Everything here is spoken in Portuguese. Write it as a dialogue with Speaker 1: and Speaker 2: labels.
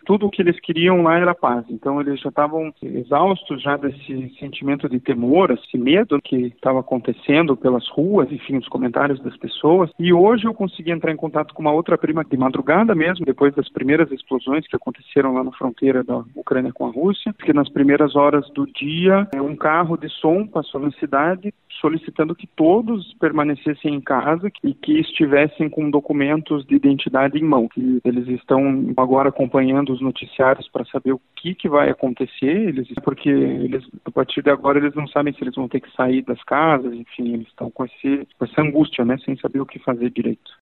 Speaker 1: tudo o que eles queriam lá era paz. Então eles já estavam exaustos já desse sentimento de temor, esse medo que estava acontecendo pelas ruas, enfim, os comentários das pessoas. E hoje eu consegui entrar em contato com uma outra prima de madrugada mesmo, depois das primeiras explosões que aconteceram lá na fronteira da Ucrânia com a Rússia, que nas primeiras horas do dia, um carro de som passou na cidade solicitando que todos permanecessem em casa e que estivessem com documentos de identidade em mão. Que eles estão agora acompanhando os noticiários para saber o que vai acontecer, porque a partir de agora eles não sabem se eles vão ter que sair das casas, enfim, eles estão com essa angústia, né, sem saber o que fazer direito.